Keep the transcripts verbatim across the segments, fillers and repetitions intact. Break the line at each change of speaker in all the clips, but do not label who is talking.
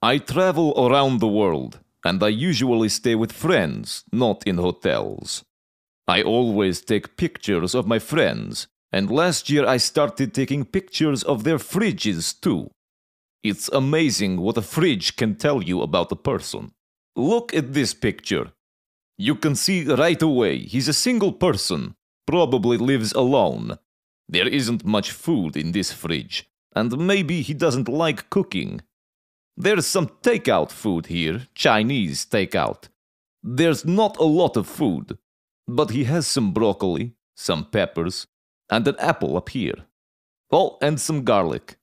I travel around the world, and I usually stay with friends, not in hotels. I always take pictures of my friends, and last year I started taking pictures of their fridges too. It's amazing what a fridge can tell you about a person. Look at this picture. You can see right away he's a single person, probably lives alone. There isn't much food in this fridge, and maybe he doesn't like cooking. There's some takeout food here, Chinese takeout. There's not a lot of food, but he has some broccoli, some peppers, and an apple up here. Oh, and some garlic.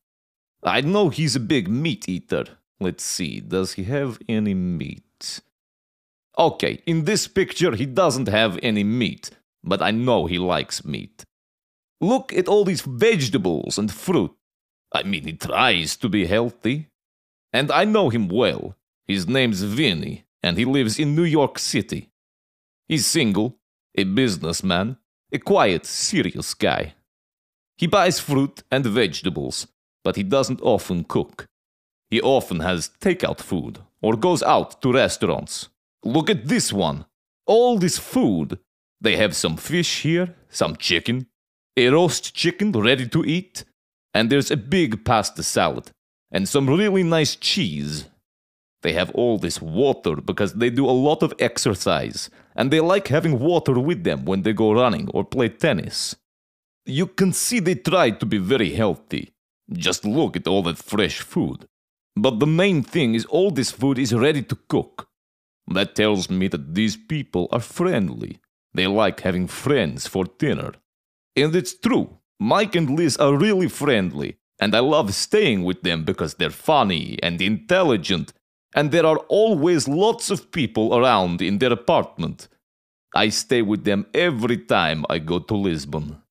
I know he's a big meat eater. Let's see, does he have any meat? Okay, in this picture he doesn't have any meat, but I know he likes meat. Look at all these vegetables and fruit. I mean, he tries to be healthy. And I know him well. His name's Vinny, and he lives in New York City. He's single, a businessman, a quiet, serious guy. He buys fruit and vegetables, but he doesn't often cook. He often has takeout food, or goes out to restaurants. Look at this one. All this food. They have some fish here, some chicken, a roast chicken ready to eat, and there's a big pasta salad, and some really nice cheese. They have all this water because they do a lot of exercise, and they like having water with them when they go running or play tennis. You can see they try to be very healthy. Just look at all that fresh food. But the main thing is all this food is ready to cook. That tells me that these people are friendly. They like having friends for dinner. And it's true. Mike and Liz are really friendly, and I love staying with them because they're funny and intelligent, and there are always lots of people around in their apartment. I stay with them every time I go to Lisbon.